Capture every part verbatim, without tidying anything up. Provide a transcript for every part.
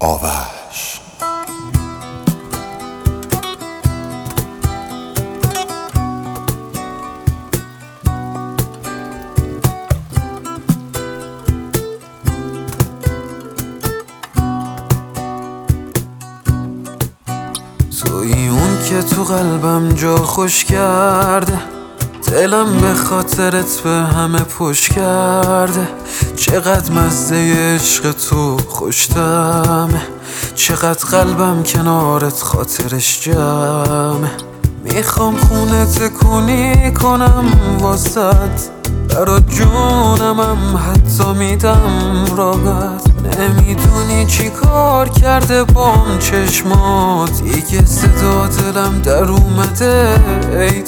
آوش. توی اون که تو قلبم جا خوش کرده، دلم به خاطرت به همه پشت کرده. چقدر مزه عشق تو خوشتمه، چقدر قلبم کنارت خاطرش جمعه. میخوام خونه تکونی کنم واسد، برات جونمم حتی میدم راحت. نمیدونی چی کار کرده بام چشمات، دیگه صدا دلم در اومده ای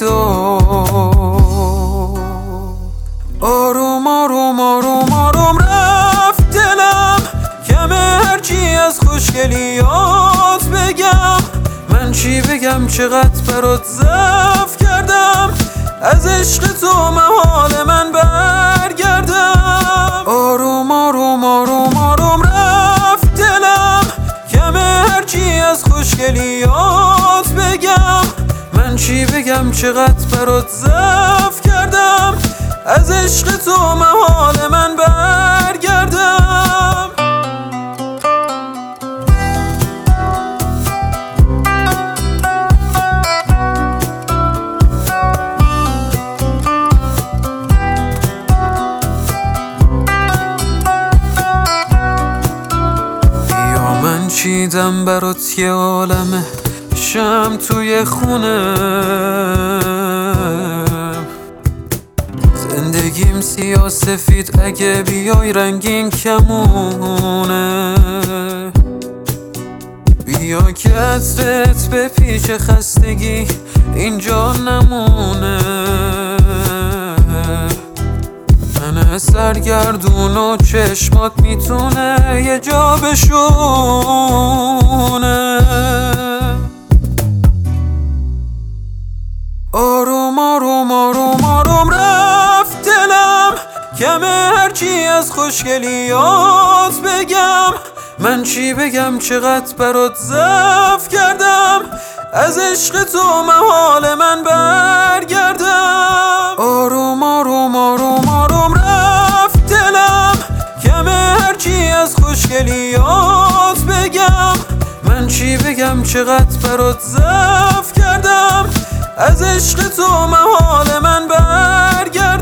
داد. آروم آروم آروم آروم رفت دلم، کمه هرچی از خوشگلیات بگم. من چی بگم چقدر برات ضعف کردم، از عشق تو محال من برگردم. آروم آروم آروم آروم رفت دلم، کمه هرچی از خوشگلیات بگم. من چی بگم چقدر برات ضعف کردم، از عشق تو محال من برگردم. چیدم برات یه عالمه شم توی خونه، زندگیم سیاه سفید اگه بیای رنگین کمونه. بیا که عطرت به پیش خستگی اینجا نمونه. من سرگردون و چشمات میتونه یه جا بشونه. آروم آروم آروم آروم رفت دلم، کمه هرچی از خوشگلیات بگم. من چی بگم چقدر برات ضعف کردم، از عشق تو محال من برگردم. آروم آروم آروم آروم رفت دلم، کمه هرچی از خوشگلیات بگم. من چی بگم چقدر برات ضعف کردم، از عشق تو محال من برگردم.